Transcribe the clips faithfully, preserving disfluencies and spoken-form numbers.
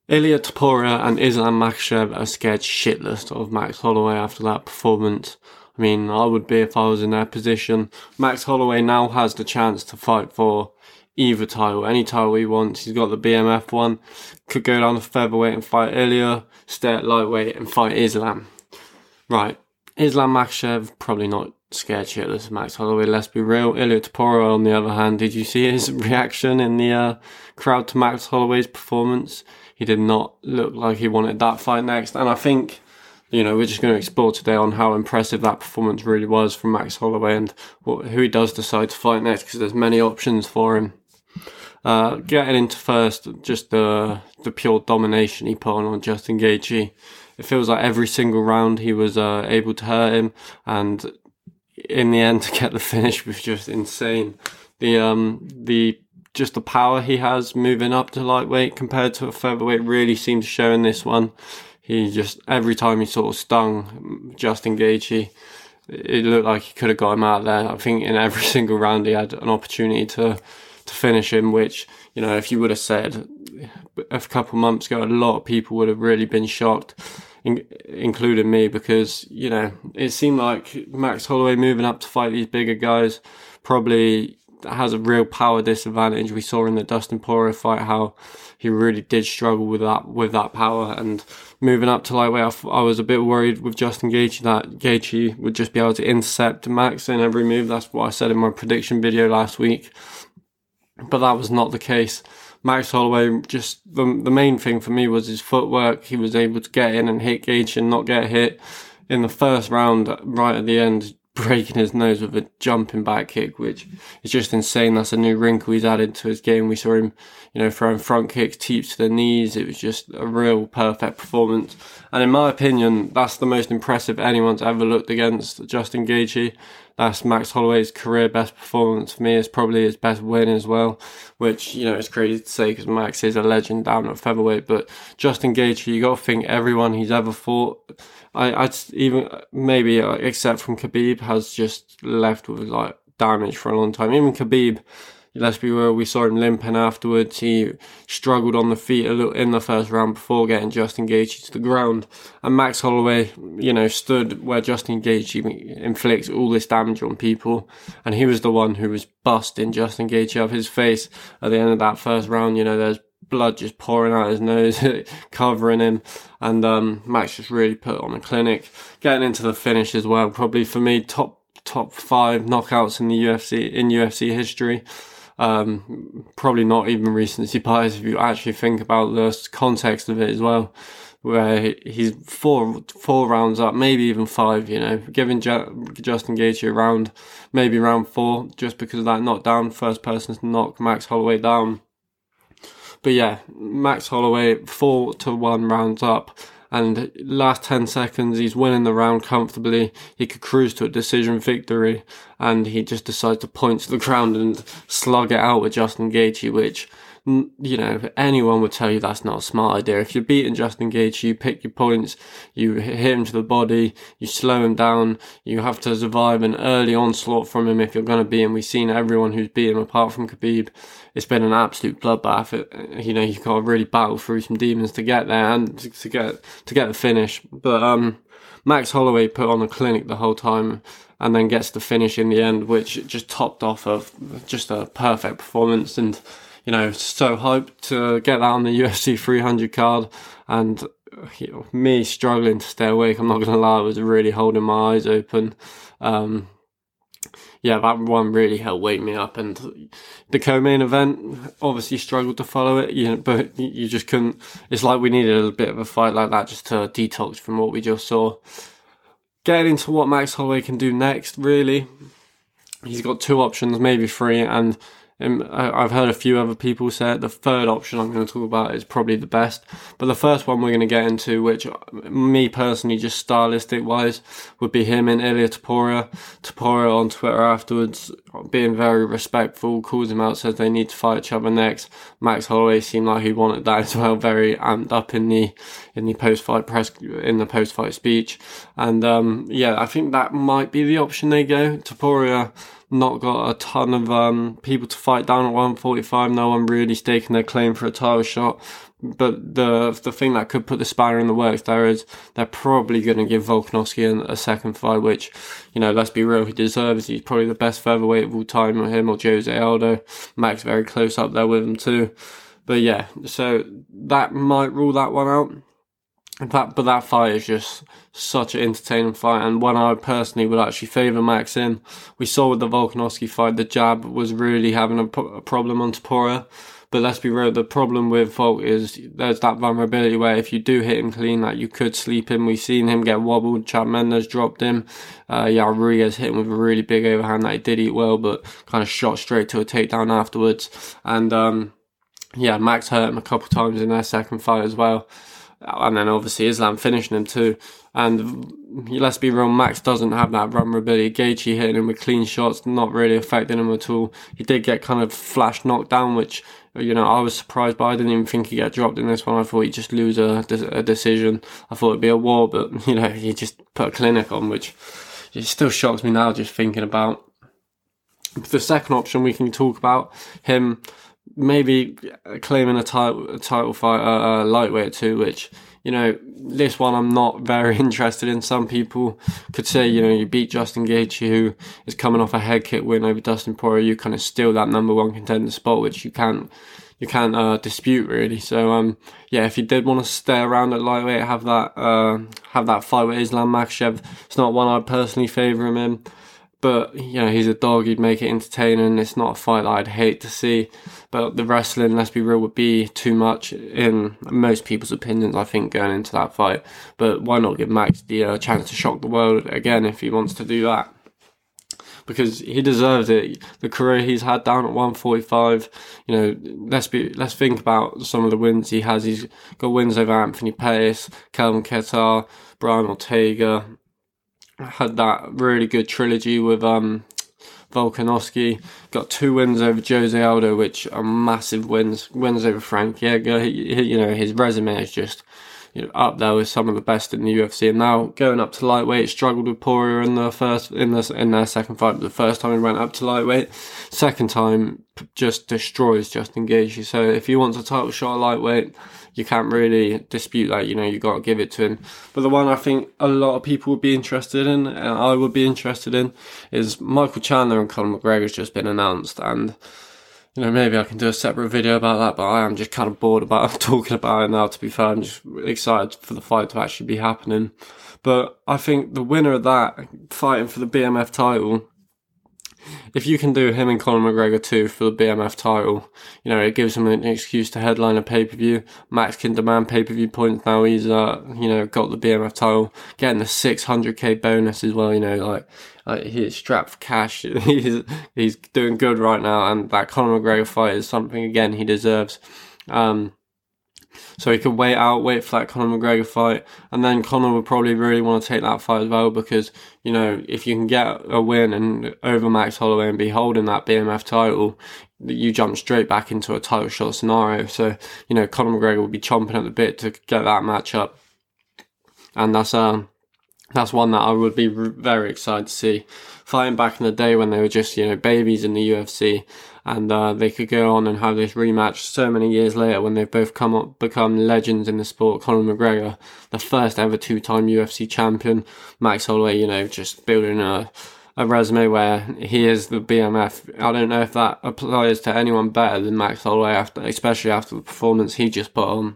Ilia Topuria and Islam Makhachev are scared shitless of Max Holloway after that performance. I mean, I would be if I was in their position. Max Holloway now has the chance to fight for either title, any title he wants. He's got the B M F one, could go down to featherweight and fight Ilia, stay at lightweight and fight Islam. Right, Islam Makhachev, probably not scared shitless of Max Holloway, let's be real. Ilia Topuria, on the other hand, did you see his reaction in the uh, crowd to Max Holloway's performance? He did not look like he wanted that fight next. And I think, you know, we're just going to explore today on how impressive that performance really was from Max Holloway and what, who he does decide to fight next, because there's many options for him. Uh, getting into first, just the the pure domination he put on on Justin Gaethje. It feels like every single round he was uh, able to hurt him, and in the end to get the finish was just insane. The um the just the power he has moving up to lightweight compared to a featherweight really seemed to show in this one. He just, every time he sort of stung Justin Gaethje, it looked like he could have got him out there. I think in every single round he had an opportunity to to finish him, which, you know, if you would have said a couple of months ago, a lot of people would have really been shocked, in, including me, because, you know, it seemed like Max Holloway moving up to fight these bigger guys probably has a real power disadvantage. We saw in the Dustin Poirier fight how he really did struggle with that with that power, and moving up to lightweight, I, f- I was a bit worried with Justin Gaethje that Gaethje would just be able to intercept Max in every move. That's what I said in my prediction video last week, but that was not the case. Max Holloway, just the the main thing for me was his footwork. He was able to get in and hit Gaethje and not get hit. In the first round, right at the end, breaking his nose with a jumping back kick, which is just insane. That's a new wrinkle he's added to his game. We saw him, you know, throwing front kicks, teeps to the knees. It was just a real perfect performance. And in my opinion, that's the most impressive anyone's ever looked against Justin Gaethje. That's Max Holloway's career best performance for me. It's probably his best win as well, which, you know, it's crazy to say because Max is a legend down at featherweight. But Justin Gaethje, you got to think everyone he's ever fought, I, I'd even, maybe uh, except from Khabib, has just left with like damage for a long time. Even Khabib, let's be real, we saw him limping afterwards. He struggled on the feet a little in the first round before getting Justin Gaethje to the ground. And Max Holloway, you know, stood where Justin Gaethje inflicts all this damage on people. And he was the one who was busting Justin Gaethje up his face at the end of that first round. You know, there's blood just pouring out his nose, covering him. And um, Max just really put on a clinic. Getting into the finish as well, probably for me, top top five knockouts in the U F C, in U F C history. Um, probably not even recency bias if you actually think about the context of it as well, where he's four four rounds up, maybe even five, you know, giving Ju- Justin Gaethje a round, maybe round four, just because of that knockdown, first person to knock Max Holloway down. But yeah, Max Holloway, four to one rounds up, and last ten seconds, he's winning the round comfortably. He could cruise to a decision victory, and he just decides to point to the ground and slug it out with Justin Gaethje, which, you know, anyone would tell you that's not a smart idea. If you're beating Justin Gaethje, you pick your points, you hit him to the body, you slow him down, you have to survive an early onslaught from him if you're going to beat him. We've seen everyone who's beat him apart from Khabib. It's been an absolute bloodbath. It, you know, you've got to really battle through some demons to get there and to, to get to get the finish. But um, Max Holloway put on a clinic the whole time and then gets the finish in the end, which just topped off of just a perfect performance. And, you know, so hyped to get that on the U F C three hundred card, and, you know, me struggling to stay awake, I'm not going to lie, I was really holding my eyes open. Um, yeah, that one really helped wake me up. And the co-main event, obviously struggled to follow it, you know, but you just couldn't. It's like we needed a bit of a fight like that just to detox from what we just saw. Getting into what Max Holloway can do next, really, he's got two options, maybe three, and Um, I've heard a few other people say it. The third option I'm going to talk about is probably the best. But the first one we're going to get into, which me personally, just stylistic wise, would be him and Ilia Topuria. Topuria on Twitter afterwards, being very respectful, calls him out, says they need to fight each other next. Max Holloway seemed like he wanted that as well, very amped up in the in the post-fight press, in the post-fight speech. And um, yeah, I think that might be the option they go. Topuria not got a ton of um, people to fight down at one forty-five. No one really staking their claim for a title shot. but the the thing that could put the spanner in the works there is they're probably going to give Volkanovski a, a second fight, which, you know, let's be real, he deserves. He's probably the best featherweight of all time, or him or Jose Aldo. Max very close up there with him too. But yeah, so that might rule that one out. In fact, but that fight is just such an entertaining fight, and one I personally would actually favour Max in. We saw with the Volkanovski fight, the jab was really having a, a problem on Topuria. But let's be real, the problem with Volk is there's that vulnerability where if you do hit him clean, that you could sleep him. We've seen him get wobbled. Chad Mendes dropped him. Uh, yeah, Ruiz hit him with a really big overhand that he did eat well, but kind of shot straight to a takedown afterwards. And um, yeah, Max hurt him a couple times in their second fight as well. And then obviously Islam finishing him too. And let's be real, Max doesn't have that vulnerability. Gaethje hitting him with clean shots, not really affecting him at all. He did get kind of flash knocked down, which, you know, I was surprised by. I didn't even think he'd get dropped in this one. I thought he'd just lose a, a decision. I thought it'd be a war, but, you know, he just put a clinic on, which it still shocks me now just thinking about. The second option we can talk about, him maybe claiming a title, a title fight, uh, uh, lightweight too, which, you know, this one I'm not very interested in. Some people could say, you know, you beat Justin Gaethje, who is coming off a head kick win over Dustin Poirier, you kind of steal that number one contender spot, which you can't, you can't uh, dispute really. So um, yeah, if you did want to stay around at lightweight, have that, uh, have that fight with Islam Makhachev. It's not one I personally favour him in. But, you know, he's a dog, he'd make it entertaining. It's not a fight that I'd hate to see. But the wrestling, let's be real, would be too much in most people's opinions, I think, going into that fight. But why not give Max the uh, chance to shock the world again if he wants to do that? Because he deserves it. The career he's had down at one forty-five, you know, let's be let's think about some of the wins he has. He's got wins over Anthony Pettis, Calvin Kattar, Brian Ortega. Had that really good trilogy with um, Volkanovski. Got two wins over Jose Aldo, which are massive wins. Wins over Frank Edgar. He, he, you know, his resume is just, you know, up there with some of the best in the U F C. And now going up to lightweight, struggled with Poirier in the first in the in their second fight. But the first time he went up to lightweight, second time just destroys Justin Gaethje. So if he wants a title shot at lightweight, you can't really dispute that. You know, you got to give it to him. But the one I think a lot of people would be interested in, and I would be interested in, is Michael Chandler and Conor McGregor's just been announced. And, you know, maybe I can do a separate video about that, but I am just kind of bored about talking about it now, to be fair. I'm just excited for the fight to actually be happening. But I think the winner of that, fighting for the B M F title, if you can do him and Conor McGregor too for the B M F title, you know, it gives him an excuse to headline a pay-per-view. Max can demand pay-per-view points now. He's, uh, you know, got the B M F title, getting the six hundred k bonus as well. You know, like, like he's strapped for cash. he's he's doing good right now, and that Conor McGregor fight is something again he deserves. Um, So he could wait out, wait for that Conor McGregor fight, and then Conor would probably really want to take that fight as well, because, you know, if you can get a win and over Max Holloway and be holding that B M F title, you jump straight back into a title shot scenario. So, you know, Conor McGregor would be chomping at the bit to get that match up, and that's um. That's one that I would be very excited to see. Fighting back in the day when they were just, you know, babies in the U F C, and uh, they could go on and have this rematch so many years later when they've both come up, become legends in the sport. Conor McGregor, the first ever two-time U F C champion. Max Holloway, you know, just building a, a resume where he is the B M F. I don't know if that applies to anyone better than Max Holloway, after, especially after the performance he just put on.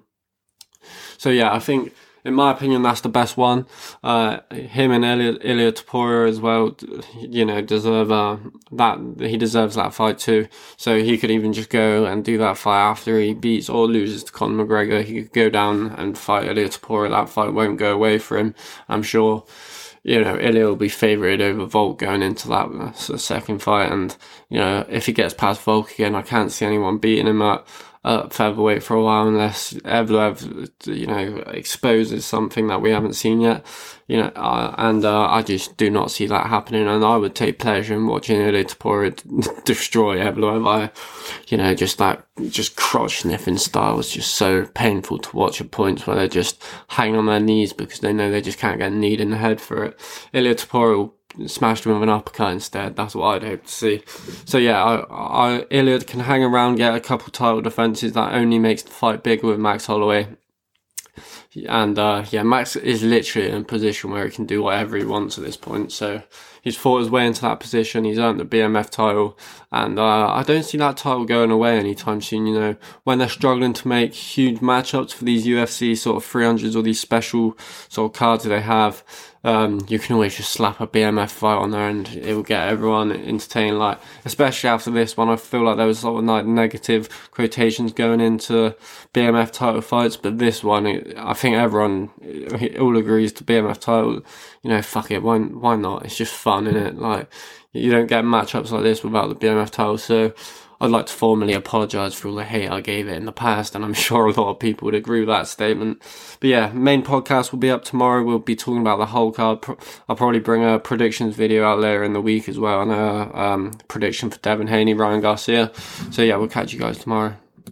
So yeah, I think, in my opinion, that's the best one. Uh, him and Ilia, Ilia Topuria as well, you know, deserve uh, that. He deserves that fight too. So he could even just go and do that fight after he beats or loses to Conor McGregor. He could go down and fight Ilia Topuria. That fight won't go away for him, I'm sure. You know, Ilia will be favoured over Volk going into that uh, second fight. And, you know, if he gets past Volk again, I can't see anyone beating him at Uh, featherweight for a while, unless Evloev, you know, exposes something that we haven't seen yet, you know, uh, and uh, I just do not see that happening. And I would take pleasure in watching Ilia Topuria destroy Evloev. I, you know, just that, just crotch sniffing style is just so painful to watch at points where they're just hanging on their knees because they know they just can't get kneed in the head for it. Ilia Topuria will smashed him with an uppercut instead. That's what I'd hope to see. So yeah, I, I, Iliad can hang around, get a couple title defenses. That only makes the fight bigger with Max Holloway. And uh, yeah, Max is literally in a position where he can do whatever he wants at this point. So he's fought his way into that position. He's earned the B M F title, and uh, I don't see that title going away anytime soon. You know, when they're struggling to make huge matchups for these U F C sort of three hundreds or these special sort of cards that they have, um, you can always just slap a B M F fight on there, and it will get everyone entertained. Like, especially after this one, I feel like there was sort of like negative quotations going into B M F title fights, but this one, it, I think everyone all agrees to B M F title. You know, fuck it, why why not? It's just fun, isn't it? Like, you don't get matchups like this without the B M F title. So I'd like to formally apologise for all the hate I gave it in the past, and I'm sure a lot of people would agree with that statement. But yeah, main podcast will be up tomorrow. We'll be talking about the whole card. I'll probably bring a predictions video out later in the week as well, and a um, prediction for Devin Haney, Ryan Garcia. So yeah, we'll catch you guys tomorrow.